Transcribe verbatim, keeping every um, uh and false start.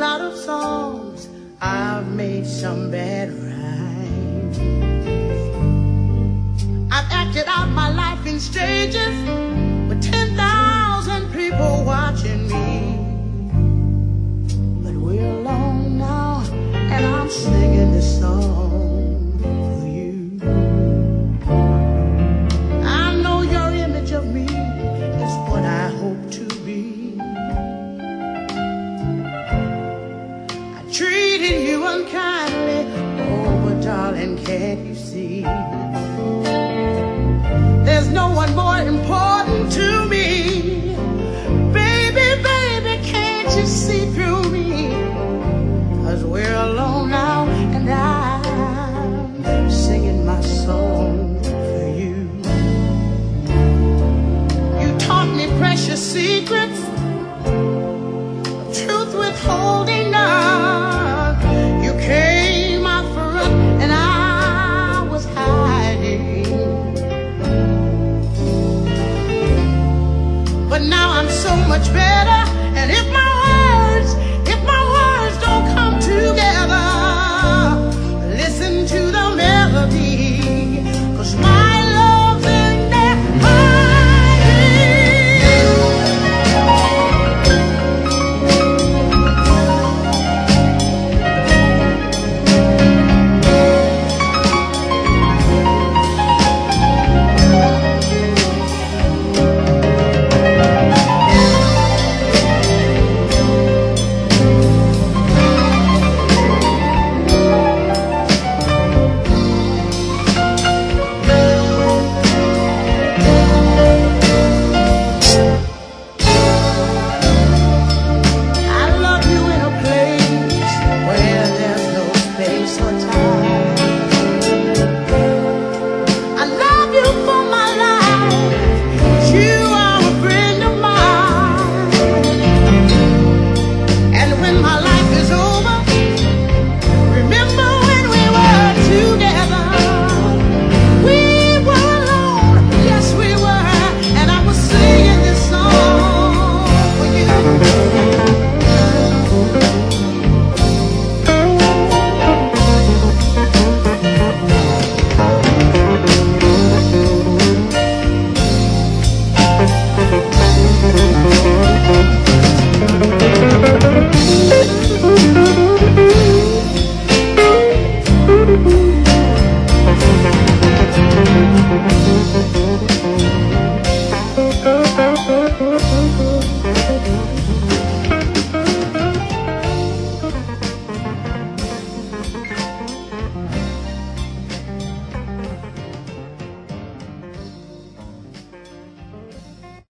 lot of songs, I've made some bad rhymes. I've acted out my life in stages with ten thousand people watching me. But we're alone now, and I'm singing this song for you. I know your image of me is what I hope to be. I treated you unkindly, oh, but darling, can't you see? There's no one more important to me. Baby, baby, can't you see through me? 'Cause we're alone now, and I'm singing my song for you. You taught me precious secrets